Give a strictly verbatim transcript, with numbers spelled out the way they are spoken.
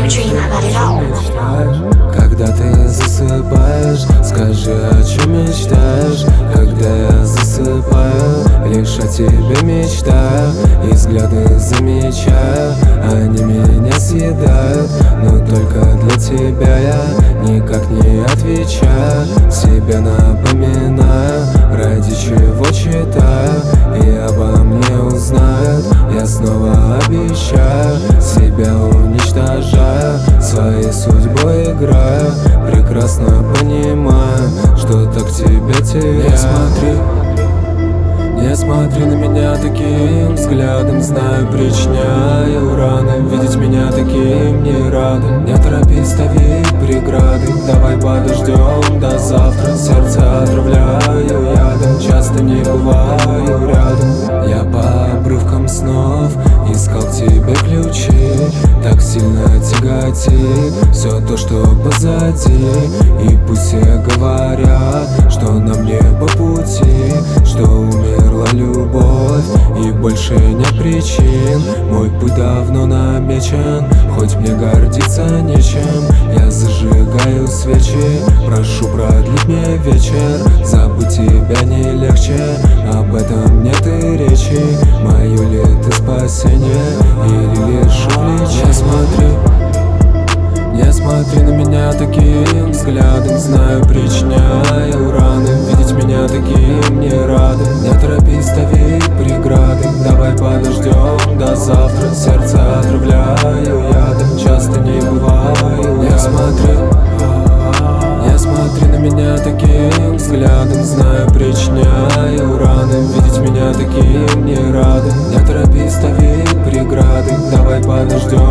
Когда ты засыпаешь, скажи, о чем мечтаешь. Когда я засыпаю, лишь о тебе мечтаю. И взгляды замечаю, они меня съедают. Но только для тебя я никак не отвечаю. Себе напоминаю, ради чего читаю. И обо мне узнают, я снова обещаю. Себя уничтожаю, своей судьбой играю. Прекрасно понимаю, что так тебя теряю. Не смотри, не смотри на меня таким взглядом. Знаю, причиняю раны. Видеть меня таким не рады. Не торопись ставить преграды. Давай подождем до завтра. Сердце отравляю ядом. Часто не бываю рядом. Я по обрывкам снов искал к тебе ключи. Так сильно тяготит все то, что позади. И пусть все говорят, что нам не по пути, что умерла любовь и больше нет причин. Мой путь давно намечен, хоть мне гордиться нечем. Я зажигаю свечи, прошу продлить мне вечер. Забыть тебя не легче, об этом нет и речи. Мое ли ты спасение или лишь увлечение? Не смотри, не смотри на меня таким взглядом. Знаю, причиняю раны. Видеть меня таким не рады. Не торопись ставить преграды. Давай подождем до завтра. Сердце отравляю ядом. Часто не бываю. Не смотри, не смотри на меня таким взглядом. Знаю, причиняю раны. Видеть меня таким не рады. Не торопись ставить преграды. Давай подождем